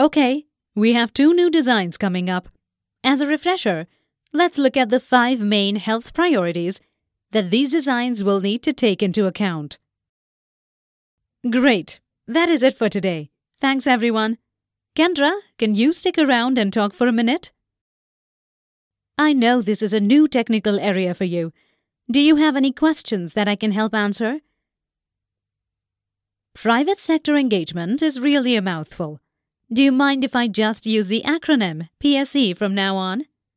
Okay, we have 2 new designs coming up. As a refresher, let's look at the 5 main health priorities that these designs will need to take into account. Great! That is it for today. Thanks, everyone. Kendra, can you stick around and talk for a minute? I know this is a new technical area for you. Do you have any questions that I can help answer? Private sector engagement is really a mouthful. Do you mind if I just use the acronym PSE from now on?